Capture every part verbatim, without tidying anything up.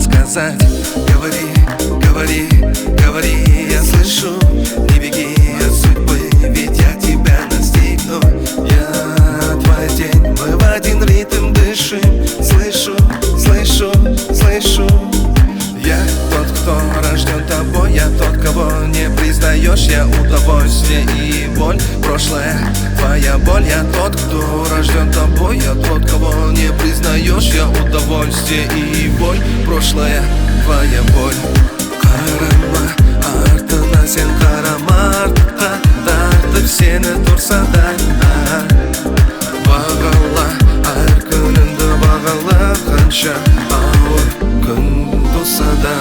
сказать. Говори, говори, говори, я слышу. Не беги от судьбы, ведь я тебя настигну. Я твой день, мы в один ритм дышим. Слышу, слышу, слышу. Я тот, кто рожден тобой, я тот, кого не признаешь. Я удовольствие и боль, прошлое, твоя боль. Я тот, кто рожден тобой, я тот, кого не признаешь. Я удовольствие и боль, прошлое, твоя боль. Карама, артына сен карама, артқа тартып сені тұрсада. Бағала, әр күніңді бағала, қанша ауыр күн туса да.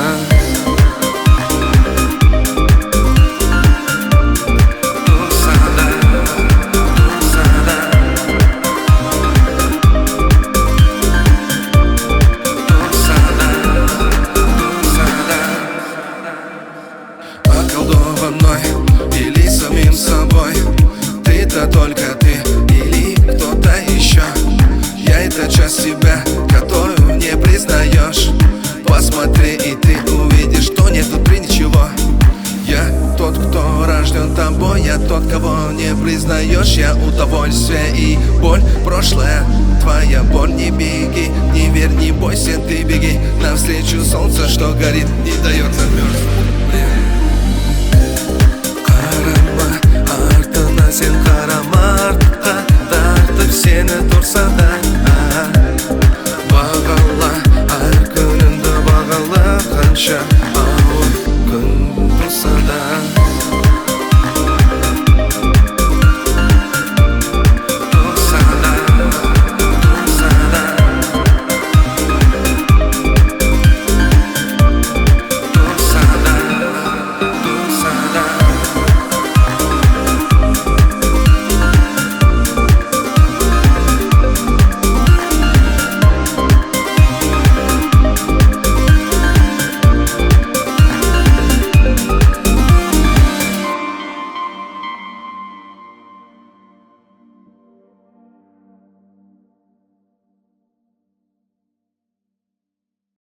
Околдованной или самим собой. Ты-то только ты или кто-то еще. Я это часть себя, которую не признаешь. Посмотри, и ты увидишь, что нет внутри ничего. Я тот, кто рожден тобой, я тот, кого не признаешь. Я удовольствие и боль, прошлое, твоя боль. Не беги, не верь, не бойся, ты беги навстречу солнцу, что горит, не дает замерзнуть. Карама, артына сен карама, артқа тартып сені тұрса да.